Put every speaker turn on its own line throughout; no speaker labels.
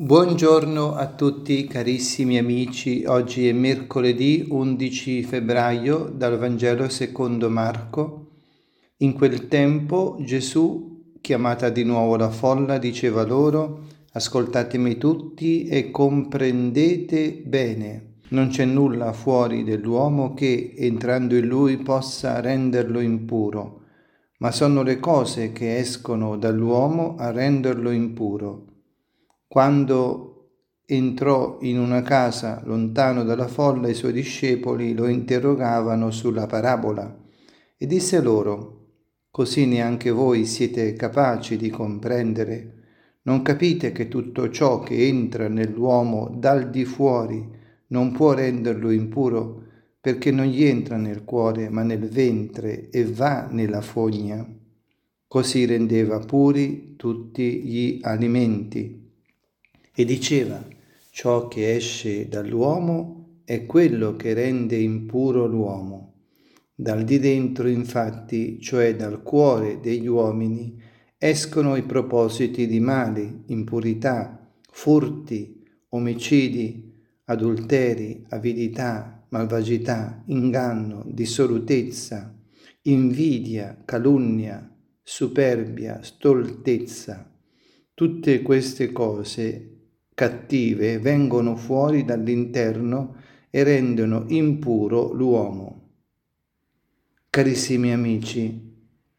Buongiorno a tutti carissimi amici, oggi è mercoledì 11 febbraio dal Vangelo secondo Marco. In quel tempo Gesù, chiamata di nuovo la folla, diceva loro: ascoltatemi tutti e comprendete bene. Non c'è nulla fuori dell'uomo che, entrando in lui, possa renderlo impuro, ma sono le cose che escono dall'uomo a renderlo impuro. Quando entrò in una casa lontano dalla folla, i suoi discepoli lo interrogavano sulla parabola e disse loro: così neanche voi siete capaci di comprendere? Non capite che tutto ciò che entra nell'uomo dal di fuori non può renderlo impuro, perché non gli entra nel cuore ma nel ventre e va nella fogna? Così rendeva puri tutti gli alimenti. E diceva: ciò che esce dall'uomo è quello che rende impuro l'uomo. Dal di dentro, infatti, cioè dal cuore degli uomini, escono i propositi di male, impurità, furti, omicidi, adulteri, avidità, malvagità, inganno, dissolutezza, invidia, calunnia, superbia, stoltezza. Tutte queste cose cattive vengono fuori dall'interno e rendono impuro l'uomo. Carissimi amici,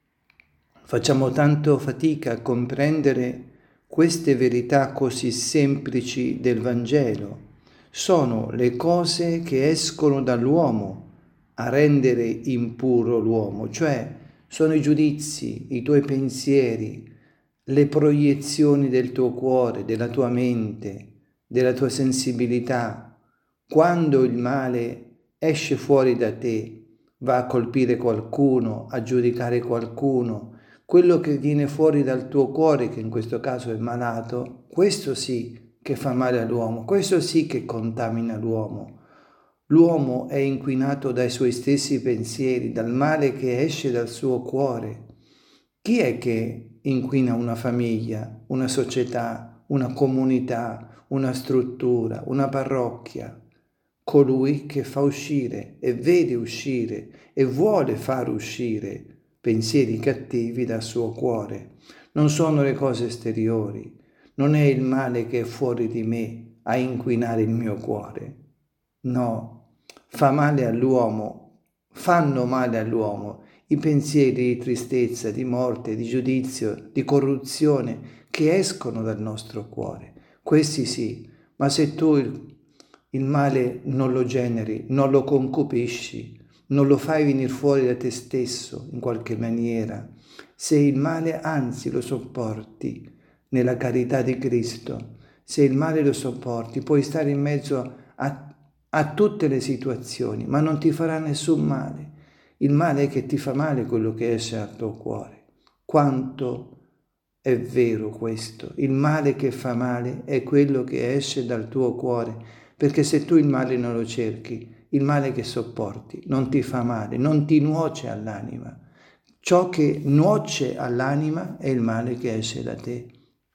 facciamo tanto fatica a comprendere queste verità così semplici del Vangelo. Sono le cose che escono dall'uomo a rendere impuro l'uomo, cioè sono i giudizi, i tuoi pensieri, le proiezioni del tuo cuore, della tua mente, della tua sensibilità. Quando il male esce fuori da te, va a colpire qualcuno, a giudicare qualcuno, quello che viene fuori dal tuo cuore, che in questo caso è malato, questo sì che fa male all'uomo, questo sì che contamina l'uomo. L'uomo è inquinato dai suoi stessi pensieri, dal male che esce dal suo cuore. Chi è che inquina una famiglia, una società, una comunità, una struttura, una parrocchia? Colui che fa uscire e vede uscire e vuole far uscire pensieri cattivi dal suo cuore. Non sono le cose esteriori, non è il male che è fuori di me a inquinare il mio cuore. No, fa male all'uomo, fanno male all'uomo i pensieri di tristezza, di morte, di giudizio, di corruzione che escono dal nostro cuore. Questi sì, ma se tu il male non lo generi, non lo concupisci, non lo fai venire fuori da te stesso in qualche maniera, se il male anzi lo sopporti nella carità di Cristo, se il male lo sopporti, puoi stare in mezzo a tutte le situazioni, ma non ti farà nessun male. Il male che ti fa male è quello che esce dal tuo cuore. Quanto è vero questo? Il male che fa male è quello che esce dal tuo cuore, perché se tu il male non lo cerchi, il male che sopporti non ti fa male, non ti nuoce all'anima. Ciò che nuoce all'anima è il male che esce da te.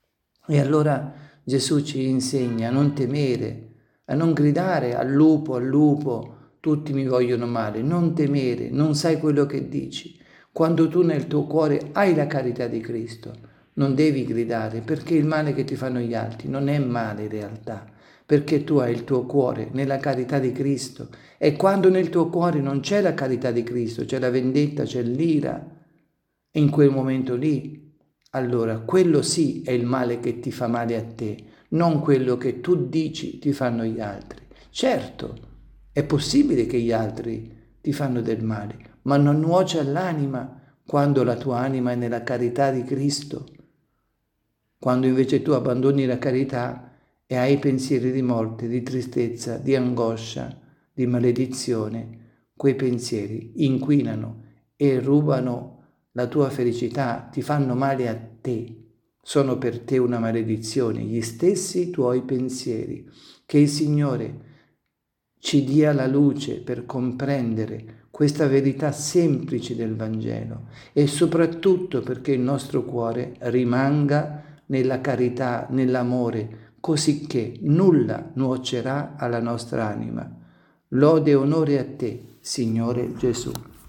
E allora Gesù ci insegna a non temere, a non gridare al lupo, tutti mi vogliono male, non temere, non sai quello che dici. Quando tu nel tuo cuore hai la carità di Cristo, non devi gridare, perché il male che ti fanno gli altri non è male in realtà, perché tu hai il tuo cuore nella carità di Cristo. E quando nel tuo cuore non c'è la carità di Cristo, c'è la vendetta, c'è l'ira, e in quel momento lì, allora quello sì è il male che ti fa male a te, non quello che tu dici ti fanno gli altri. Certo, è possibile che gli altri ti fanno del male, ma non nuoce all'anima quando la tua anima è nella carità di Cristo. Quando invece tu abbandoni la carità e hai pensieri di morte, di tristezza, di angoscia, di maledizione, quei pensieri inquinano e rubano la tua felicità, ti fanno male a te, sono per te una maledizione, gli stessi tuoi pensieri. Che il Signore ci dia la luce per comprendere questa verità semplice del Vangelo e soprattutto perché il nostro cuore rimanga nella carità, nell'amore, cosicché nulla nuocerà alla nostra anima. Lode e onore a te, Signore Gesù.